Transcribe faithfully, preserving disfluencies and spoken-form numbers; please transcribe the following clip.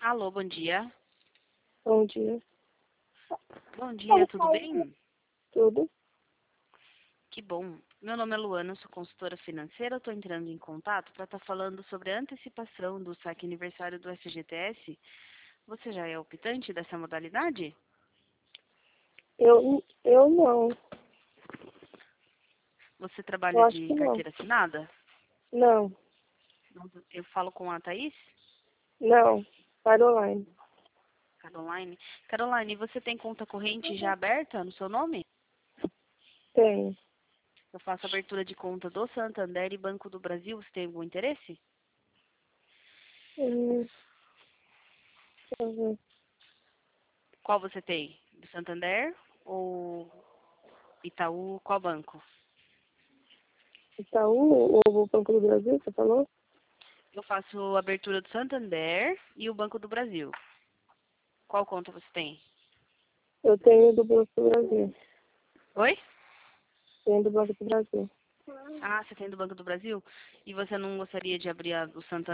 Alô, bom dia. Bom dia. Bom dia, tudo bem? Tudo? Que bom. Meu nome é Luana, sou consultora financeira. Estou entrando em contato para estar falando sobre a antecipação do saque aniversário do F G T S. Você já é optante dessa modalidade? Eu, eu não. Você Eu trabalha acho de que não. carteira assinada? Não. Eu falo com a Thaís Não. Caroline. Caroline. Caroline, você tem conta corrente já aberta no seu nome? Tenho. Eu faço abertura de conta do Santander e Banco do Brasil. Você tem algum interesse? Hum, deixa eu ver. Qual você tem? Do Santander ou Itaú? Qual banco? Itaú ou o Banco do Brasil, você falou? Eu faço abertura do Santander e o Banco do Brasil. Qual conta você tem? Eu tenho do Banco do Brasil. Oi? Tenho do Banco do Brasil. Ah, você tem do Banco do Brasil? E você não gostaria de abrir a do Santander?